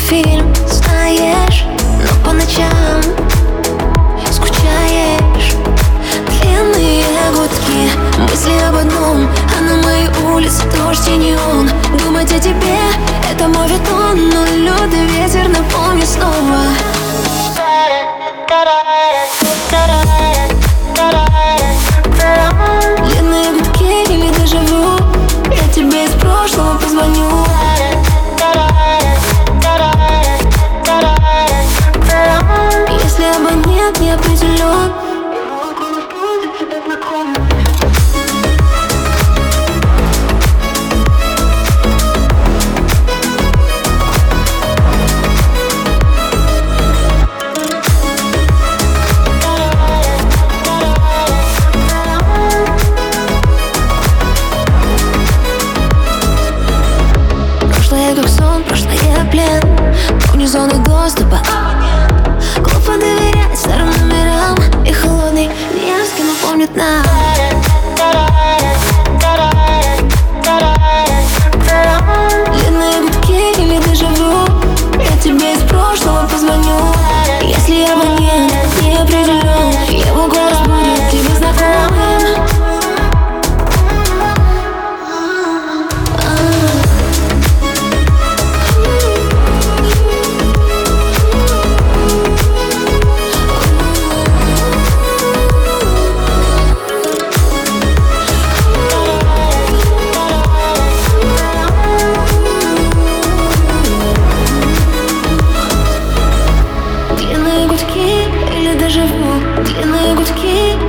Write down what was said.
фильм, знаешь, но по ночам скучаешь. Длинные гудки, мысли об одном, а на моей улице дождь и неон. Думать о тебе — это мой витон, но лёд и ветер напомнит снова. Длинные гудки или дежавю, я тебе из прошлого позвоню. Если абонент не определен, прошлое как сон, прошлое плен, помню зоны доступа. Глупо доверять старым номерам, и холодный Невский напомнит нам. Длинные гудки или дежавю, я тебе из прошлого позвоню. Если абонент не определен, его голос будет тебе знакомым. Длинные гудки или дежавю, длинные гудки